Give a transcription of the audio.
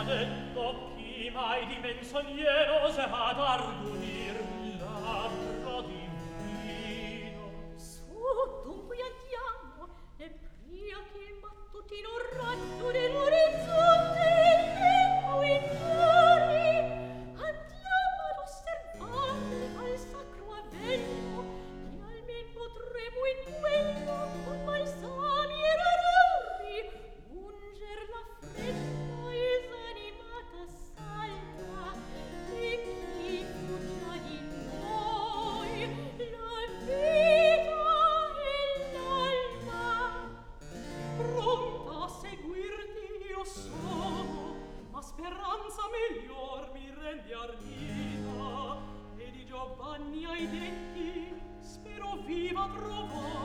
detto chi mai di menzognero oserà d'argomir labbra divino. Su, dunque andiamo, e pria che il mattutino raggio dell'orizzonte leggo in fuori, andiamo ad osservare al sacro avvenio, che almen potremo in quello con balsami e rarori unger la fredda esanimata salva, e chi fu già di noi la vita e l'alma. Pronta a seguirti io sono, ma speranza miglior mi rende ardita, e di Giovanni ai detti spero viva trovare